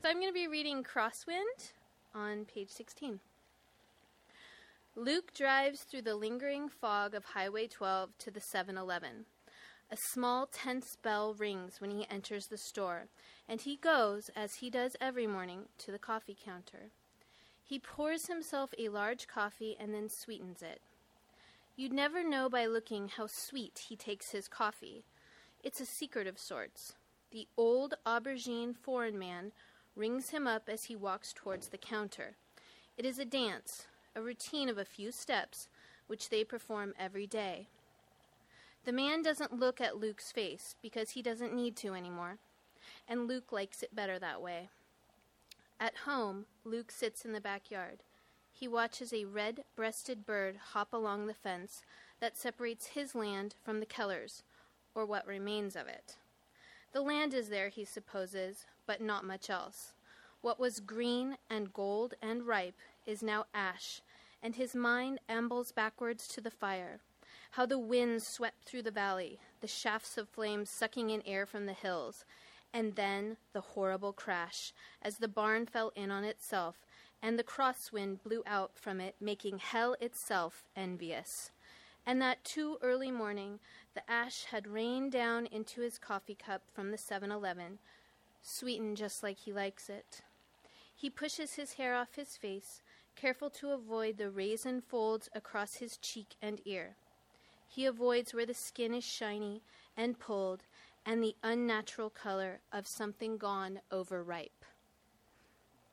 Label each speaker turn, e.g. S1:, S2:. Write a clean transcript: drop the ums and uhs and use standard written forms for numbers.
S1: So I'm going to be reading Crosswind on page 16. Luke drives through the lingering fog of Highway 12 to the 7-Eleven. A small, tense bell rings when he enters the store, and he goes, as he does every morning, to the coffee counter. He pours himself a large coffee and then sweetens it. You'd never know by looking how sweet he takes his coffee. It's a secret of sorts. The old aubergine foreign man rings him up as he walks towards the counter. It is a dance, a routine of a few steps, which they perform every day. The man doesn't look at Luke's face because he doesn't need to anymore, and Luke likes it better that way. At home, Luke sits in the backyard. He watches a red-breasted bird hop along the fence that separates his land from the Kellers, or what remains of it. The land is there, he supposes, but not much else. What was green and gold and ripe is now ash, and his mind ambles backwards to the fire. How the winds swept through the valley, the shafts of flame sucking in air from the hills, and then the horrible crash, as the barn fell in on itself, and the crosswind blew out from it, making hell itself envious. And that too early morning, the ash had rained down into his coffee cup from the 7-Eleven, sweetened just like he likes it. He pushes his hair off his face, careful to avoid the raisin folds across his cheek and ear. He avoids where the skin is shiny and pulled and the unnatural color of something gone overripe.